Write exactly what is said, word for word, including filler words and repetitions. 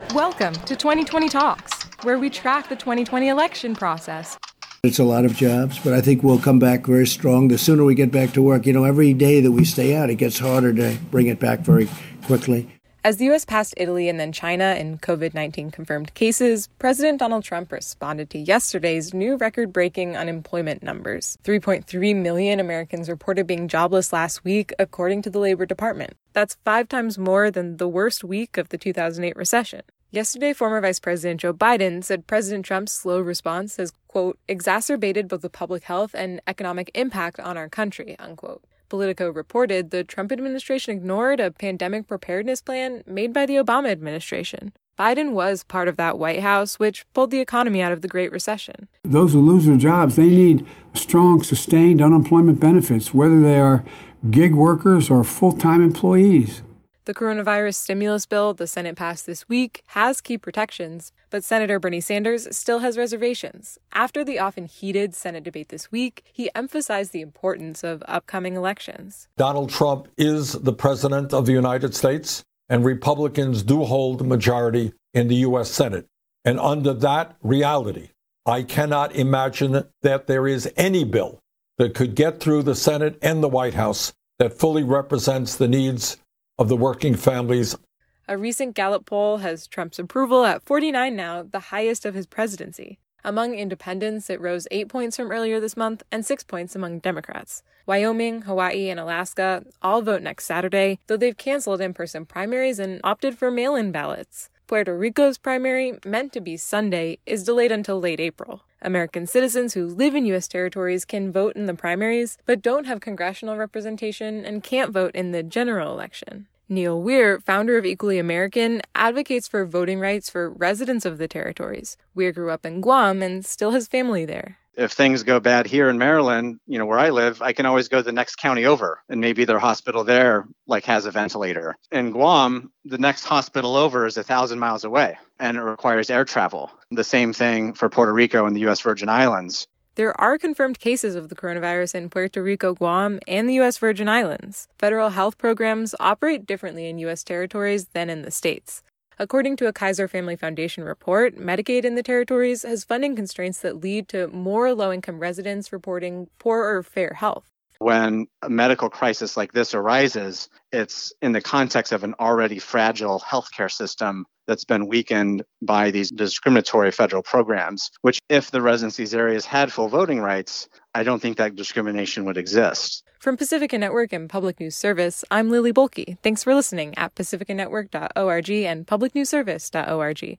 Welcome to twenty twenty Talks, where we track the twenty twenty election process. It's a lot of jobs, but I think we'll come back very strong. The sooner we get back to work, you know, every day that we stay out, it gets harder to bring it back very quickly. As the U S passed Italy and then China in covid nineteen confirmed cases, President Donald Trump responded to yesterday's new record-breaking unemployment numbers. three point three million Americans reported being jobless last week, according to the Labor Department. That's five times more than the worst week of the two thousand eight recession. Yesterday, former Vice President Joe Biden said President Trump's slow response has, quote, exacerbated both the public health and economic impact on our country, unquote. Politico reported the Trump administration ignored a pandemic preparedness plan made by the Obama administration. Biden was part of that White House, which pulled the economy out of the Great Recession. Those who lose their jobs, they need strong, sustained unemployment benefits, whether they are gig workers or full-time employees. The coronavirus stimulus bill the Senate passed this week has key protections, but Senator Bernie Sanders still has reservations. After the often heated Senate debate this week, he emphasized the importance of upcoming elections. Donald Trump is the president of the United States, and Republicans do hold the majority in the U S Senate. And under that reality, I cannot imagine that there is any bill that could get through the Senate and the White House that fully represents the needs of the working families. A recent Gallup poll has Trump's approval at forty-nine now, the highest of his presidency. Among independents, it rose eight points from earlier this month and six points among Democrats. Wyoming, Hawaii, and Alaska all vote next Saturday, though they've canceled in-person primaries and opted for mail-in ballots. Puerto Rico's primary, meant to be Sunday, is delayed until late April. American citizens who live in U S territories can vote in the primaries, but don't have congressional representation and can't vote in the general election. Neil Weir, founder of Equally American, advocates for voting rights for residents of the territories. Weir grew up in Guam and still has family there. If things go bad here in Maryland, you know, where I live, I can always go to the next county over, and maybe their hospital there like has a ventilator. In Guam, the next hospital over is a thousand miles away, and it requires air travel. The same thing for Puerto Rico and the U S Virgin Islands. There are confirmed cases of the coronavirus in Puerto Rico, Guam, and the U S Virgin Islands. Federal health programs operate differently in U S territories than in the states. According to a Kaiser Family Foundation report, Medicaid in the territories has funding constraints that lead to more low-income residents reporting poor or fair health. When a medical crisis like this arises, it's in the context of an already fragile healthcare system that's been weakened by these discriminatory federal programs, which if the residencies areas had full voting rights, I don't think that discrimination would exist. From Pacifica Network and Public News Service, I'm Lily Bolke. Thanks for listening at pacifica network dot org and public news service dot org.